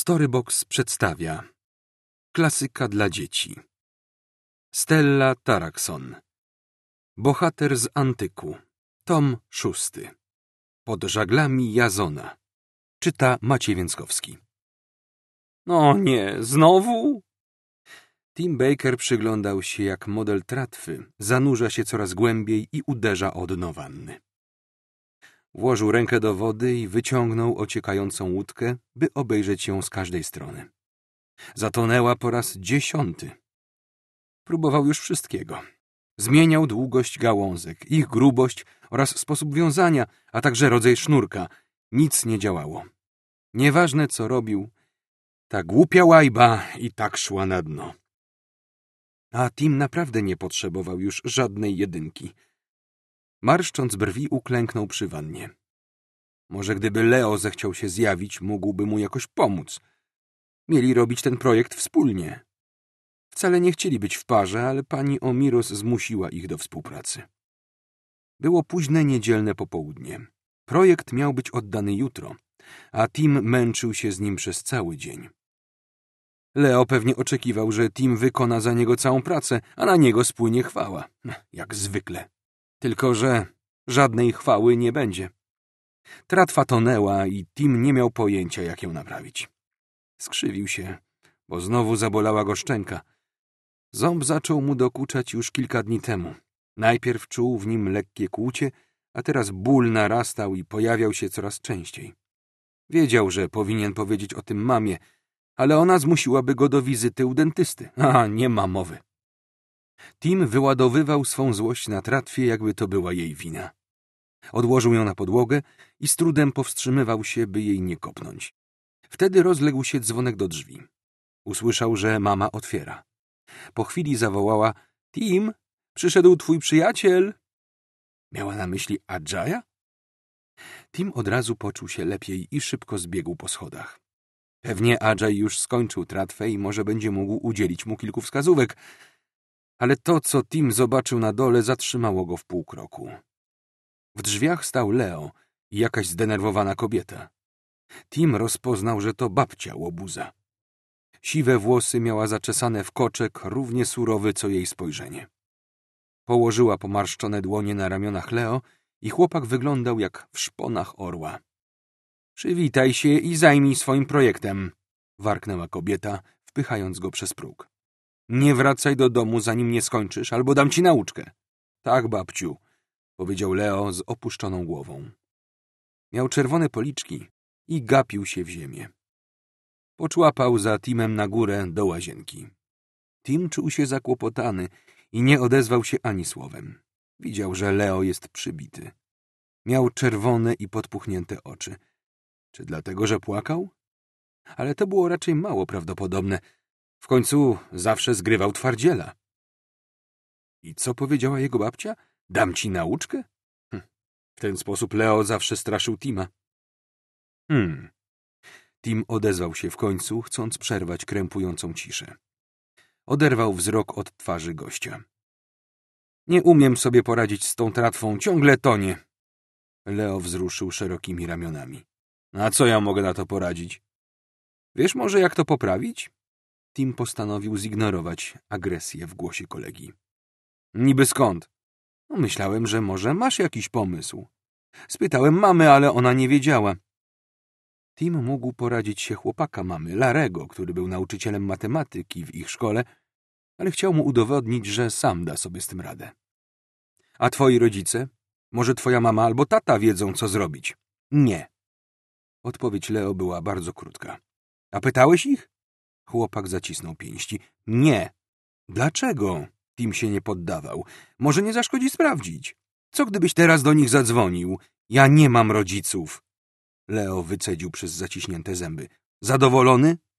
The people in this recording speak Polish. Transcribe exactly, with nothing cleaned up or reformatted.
Storybox przedstawia klasyka dla dzieci. Stella Tarakson. Bohater z antyku. Tom szósty. Pod żaglami Jazona. Czyta Maciej Więckowski. No nie, znowu? Tim Baker przyglądał się, jak model tratwy zanurza się coraz głębiej i uderza o dno wanny. Włożył rękę do wody i wyciągnął ociekającą łódkę, by obejrzeć ją z każdej strony. Zatonęła po raz dziesiąty. Próbował już wszystkiego. Zmieniał długość gałązek, ich grubość oraz sposób wiązania, a także rodzaj sznurka. Nic nie działało. Nieważne, co robił, ta głupia łajba i tak szła na dno. A Tim naprawdę nie potrzebował już żadnej jedynki. Marszcząc brwi, uklęknął przy wannie. Może gdyby Leo zechciał się zjawić, mógłby mu jakoś pomóc. Mieli robić ten projekt wspólnie. Wcale nie chcieli być w parze, ale pani Omiros zmusiła ich do współpracy. Było późne niedzielne popołudnie. Projekt miał być oddany jutro, a Tim męczył się z nim przez cały dzień. Leo pewnie oczekiwał, że Tim wykona za niego całą pracę, a na niego spłynie chwała. Jak zwykle. Tylko że żadnej chwały nie będzie. Tratwa tonęła i Tim nie miał pojęcia, jak ją naprawić. Skrzywił się, bo znowu zabolała go szczęka. Ząb zaczął mu dokuczać już kilka dni temu. Najpierw czuł w nim lekkie kłucie, a teraz ból narastał i pojawiał się coraz częściej. Wiedział, że powinien powiedzieć o tym mamie, ale ona zmusiłaby go do wizyty u dentysty. A, nie ma mowy. Tim wyładowywał swą złość na tratwie, jakby to była jej wina. Odłożył ją na podłogę i z trudem powstrzymywał się, by jej nie kopnąć. Wtedy rozległ się dzwonek do drzwi. Usłyszał, że mama otwiera. Po chwili zawołała: Tim, przyszedł twój przyjaciel. Miała na myśli Adżaja? Tim od razu poczuł się lepiej i szybko zbiegł po schodach. Pewnie Adżaj już skończył tratwę i może będzie mógł udzielić mu kilku wskazówek, ale to, co Tim zobaczył na dole, zatrzymało go w pół kroku. W drzwiach stał Leo i jakaś zdenerwowana kobieta. Tim rozpoznał, że to babcia łobuza. Siwe włosy miała zaczesane w koczek, równie surowy, co jej spojrzenie. Położyła pomarszczone dłonie na ramionach Leo i chłopak wyglądał jak w szponach orła. Przywitaj się i zajmij swoim projektem, warknęła kobieta, wpychając go przez próg. Nie wracaj do domu, zanim nie skończysz, albo dam ci nauczkę. Tak, babciu, powiedział Leo z opuszczoną głową. Miał czerwone policzki i gapił się w ziemię. Poczłapał za Timem na górę do łazienki. Tim czuł się zakłopotany i nie odezwał się ani słowem. Widział, że Leo jest przybity. Miał czerwone i podpuchnięte oczy. Czy dlatego, że płakał? Ale to było raczej mało prawdopodobne. W końcu zawsze zgrywał twardziela. I co powiedziała jego babcia? Dam ci nauczkę? Hm. W ten sposób Leo zawsze straszył Tima. Hmm. Tim odezwał się w końcu, chcąc przerwać krępującą ciszę. Oderwał wzrok od twarzy gościa. Nie umiem sobie poradzić z tą tratwą, ciągle tonie. Leo wzruszył szerokimi ramionami. A co ja mogę na to poradzić? Wiesz może, jak to poprawić? Tim postanowił zignorować agresję w głosie kolegi. Niby skąd? No, myślałem, że może masz jakiś pomysł. Spytałem mamy, ale ona nie wiedziała. Tim mógł poradzić się chłopaka mamy, Larego, który był nauczycielem matematyki w ich szkole, ale chciał mu udowodnić, że sam da sobie z tym radę. A twoi rodzice? Może twoja mama albo tata wiedzą, co zrobić? Nie. Odpowiedź Leo była bardzo krótka. A pytałeś ich? Chłopak zacisnął pięści. Nie. Dlaczego? Tim się nie poddawał. Może nie zaszkodzi sprawdzić. Co gdybyś teraz do nich zadzwonił? Ja nie mam rodziców. Leo wycedził przez zaciśnięte zęby. Zadowolony?